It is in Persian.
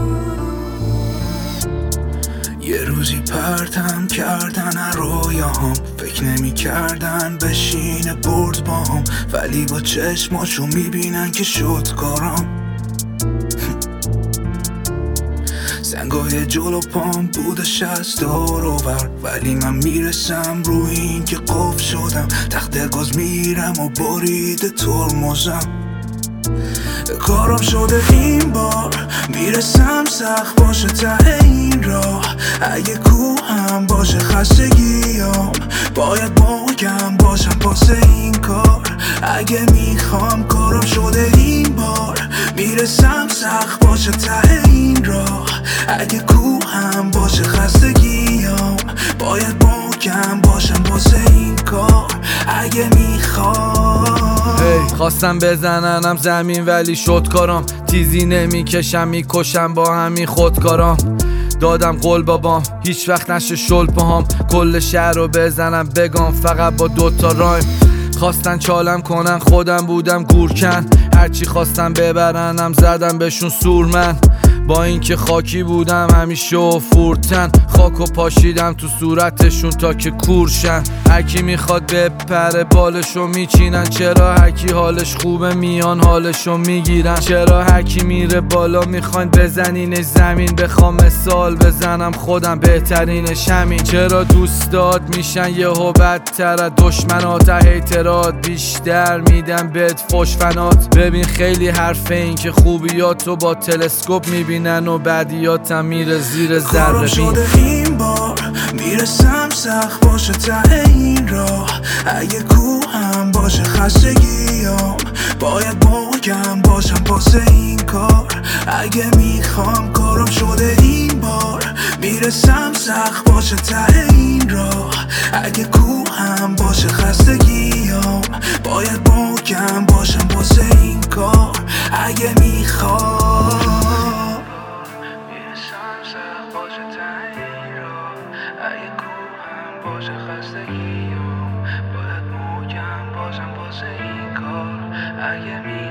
یه روزی پرتم کردن رویاهم، فکر نمی کردن بشینه برد باهم، ولی با چشماشو میبینن که شد کارم. سنگای جلو پام بودش از دور و بر، ولی من میرسم روی این که قفل شدم. تخت گاز میرم و برید ترمزم. کارم شده این بار، میرسم سخت باشه ته این راه. اگه کوهم باشه خستگیام، باید محکم باشم واسه این کار. اگه میخوام کارم شده این بار، میرسم سخت باشه ته این راه. اگه کوهم باشه خستگیام، باید محکم باشم واسه این کار. اگه میخوام خواستم بزننم زمین ولی شد کارم. تیزی نمیکشم میکشم با همین خودکارم. دادم قول بابام هیچ وقت نشه شل پاهام. کل شهر رو بزنم بگم فقط با دوتا رایم. خواستن چالم کنن خودم بودم گورکن. هرچی خواستم ببرنم زدم بهشون سورمن. با اینکه خاکی بودم همیشه و فورتن. خاکو پاشیدم تو صورتشون تا که کورشن. هرکی میخواد بپره بالشو میچینن. چرا هرکی حالش خوبه میان حالشو میگیرن. چرا هرکی میره بالا میخواین بزنینش زمین. بخوام مثال بزنم خودم بهترینش همین. چرا دوستات میشن یهو بدتر از دشمنات. هیترات بیشتر میدن بهت فوش فنات. ببین خیلی حرفه این که خوبیاتو با تلسکوپ میبینن و بعدیاتم میره زیر ذره بین. شده این بار، میرسم سخت باشه ته این راه. اگه کوهم باشه خستگیام، باید محکم باشم واسه این کار. اگه میخوام کارم شده این بار، میرسم سخت باشه ته این راه. اگه کوهم باشه خستگیام، باید محکم باشم واسه این کار. اگه میخوام باشه ته این راه. اگه کوهم باشه خستگیام، باید محکم باشم واسه این کار. اگه